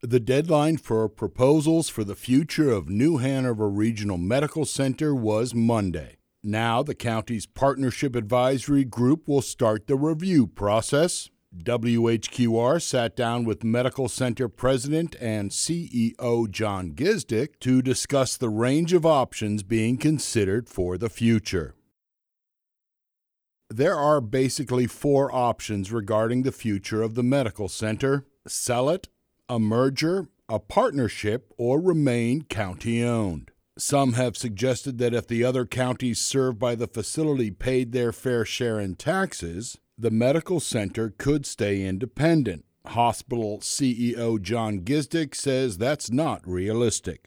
The deadline for proposals for the future of New Hanover Regional Medical Center was Monday. Now the county's Partnership Advisory Group will start the review process. WHQR sat down with Medical Center President and CEO John Gizdick to discuss the range of options being considered for the future. There are basically 4 options regarding the future of the medical center: sell it, a merger, a partnership, or remain county-owned. Some have suggested that if the other counties served by the facility paid their fair share in taxes, the medical center could stay independent. Hospital CEO John Gizdick says that's not realistic.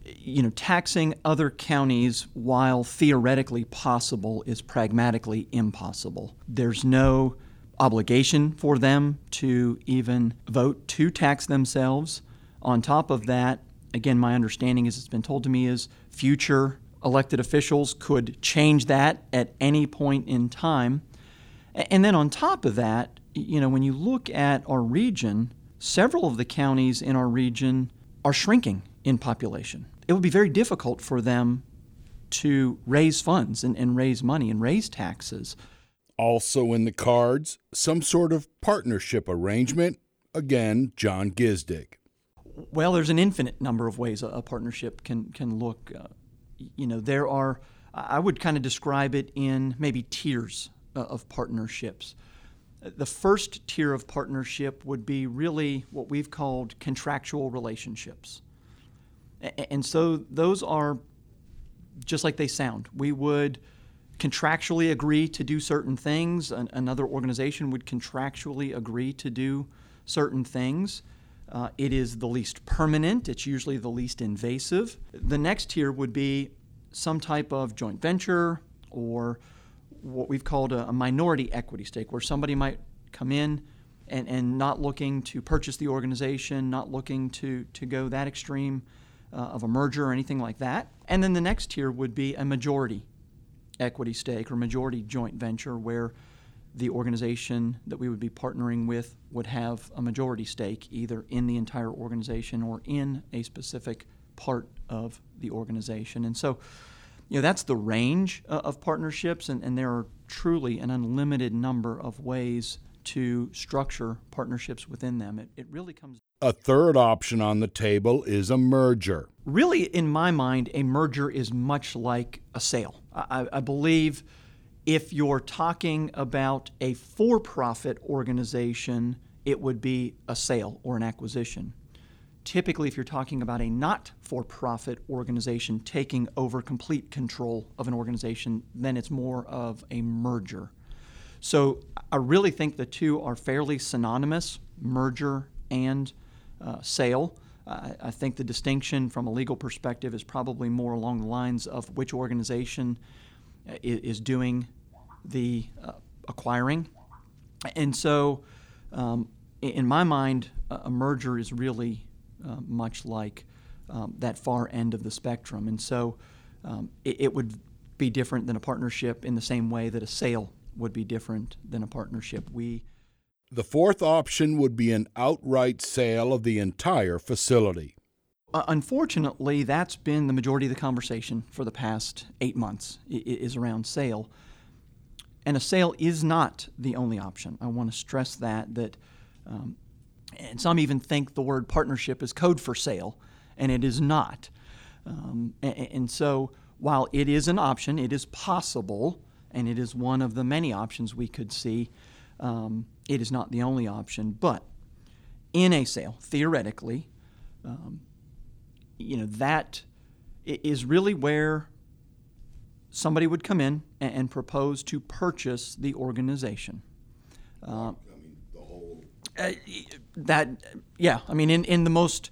Taxing other counties, while theoretically possible, is pragmatically impossible. There's no obligation for them to even vote to tax themselves. On top of that, again, my understanding, as it's been told to me, is future elected officials could change that at any point in time. And then on top of that, when you look at our region, several of the counties in our region are shrinking in population. It would be very difficult for them to raise funds and raise money and raise taxes. Also in the cards, some sort of partnership arrangement. Again, John Gizdick. Well, there's an infinite number of ways a partnership can look. There are, I would kind of describe it in maybe tiers of partnerships. The first tier of partnership would be really what we've called contractual relationships. And so those are just like they sound. We would contractually agree to do certain things. Another organization would contractually agree to do certain things. It is the least permanent. It's usually the least invasive. The next tier would be some type of joint venture or what we've called a minority equity stake, where somebody might come in and not looking to purchase the organization, not looking to go that extreme of a merger or anything like that. And then the next tier would be a majority equity stake or majority joint venture, where the organization that we would be partnering with would have a majority stake either in the entire organization or in a specific part of the organization. And so, that's the range of partnerships, and there are truly an unlimited number of ways to structure partnerships within them. It really comes. A third option on the table is a merger. Really, in my mind, a merger is much like a sale. I believe if you're talking about a for-profit organization, it would be a sale or an acquisition. Typically, if you're talking about a not-for-profit organization taking over complete control of an organization, then it's more of a merger. So I really think the two are fairly synonymous, merger and sale. I think the distinction from a legal perspective is probably more along the lines of which organization is doing the acquiring. And so in my mind, a merger is really much like that far end of the spectrum. And so it would be different than a partnership in the same way that a sale would be different than a partnership. The fourth option would be an outright sale of the entire facility. Unfortunately, that's been the majority of the conversation for the past 8 months, is around sale. And a sale is not the only option. I want to stress that and some even think the word partnership is code for sale, and it is not. And so while it is an option, it is possible, and it is one of the many options we could see. It is not the only option. But in a sale, theoretically, that is really where somebody would come in and propose to purchase the organization. In the most,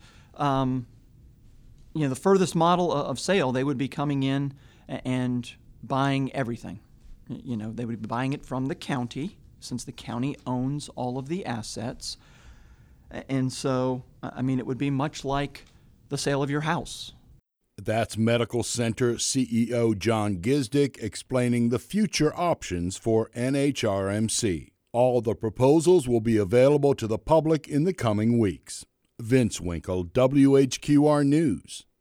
the furthest model of sale, they would be coming in and buying everything. They would be buying it from the county, since the county owns all of the assets. And so, it would be much like the sale of your house. That's Medical Center CEO John Gizdick explaining the future options for NHRMC. All the proposals will be available to the public in the coming weeks. Vince Winkle, WHQR News.